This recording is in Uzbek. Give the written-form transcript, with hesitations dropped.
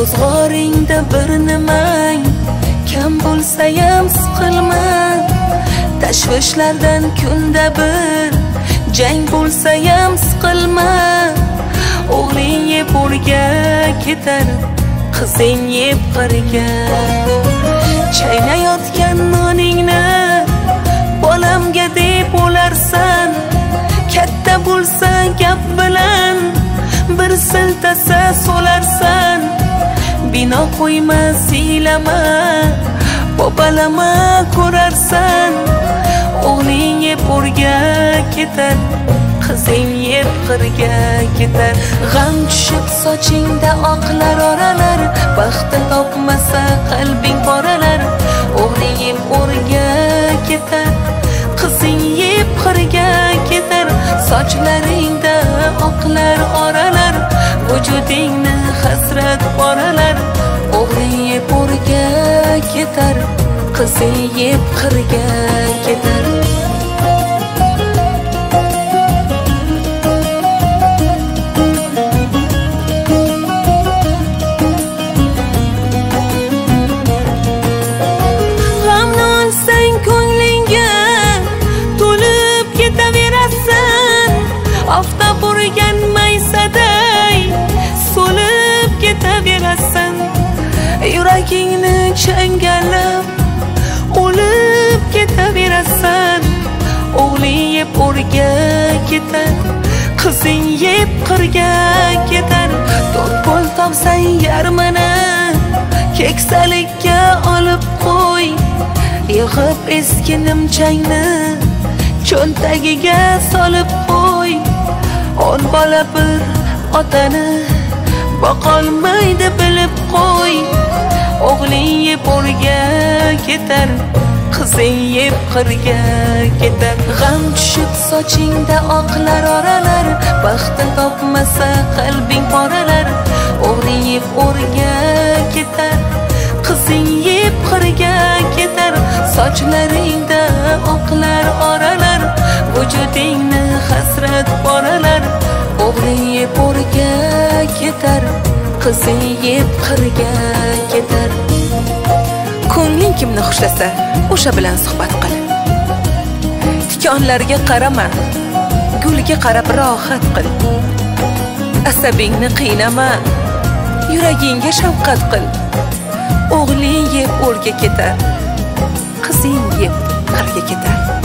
ro'zg'oringda bir nimang kam bo'lsa ham siqilma. Tashvishlardan kunda bir jang bo'lsa ham siqilma. O'g'ling yeb o'rga ketar, qizing yeb qirga. Chaynayotgan noningni bolamga deb o'larsan. Katta bo'lsa gap bilan bir siltasa solarsan. Bino qo'yma, siylama, bopalama ko'rarsan. O'g'ling yeb o'rga ketar, qizing yeb qirga ketar. G'am tushib sochingda oqlar oralar, baxti topmasa qalbing poralar. O'g'ling yeb o'rga ketar, qizing yeb qirga ketar. Sochlaringda oqlar oralar, vujudingni hasrat poralar. O'g'ling yeb o'rga ketar, qizing yeb qirga ketar. G'amni olsang ko'nglingga to'lib ketaverasan. Oftob urgan maysaday so'lib ketaverasan. Yuragingni changallab o'lib ketaverasan. O'g'ling yeb o'rga ketar, qizing yeb qirga ketar. To'rt pul topsang yarmini keksalikka olib qo'y. Yig'ib eski nimchangni cho'ntagiga solib qo'y. On bola bir otani boqolmaydi bilib qo'y. O'g'ling yeb o'rga ketar, qizing yeb qirga ketar. G'am tushib sochingda oqlar oralar, baxti topmasa qalbing poralar. O'g'ling yeb o'rga ketar, qizing yeb qirga ketar. Sochlaringda oqlar oralar, vujudingni hasrat poralar. O'g'ling yeb o'rga ketar, qizing yeb qirga ketar. Ko'ngling kimni xushlasa, o'sha bilan suhbat qil. Tikonlarga qarama, gulga qarab rohat qil. Asabingni qiynama, yuragingga shafqat qil. O'g'ling yeb o'rga ketar, qizing yeb qirga ketar.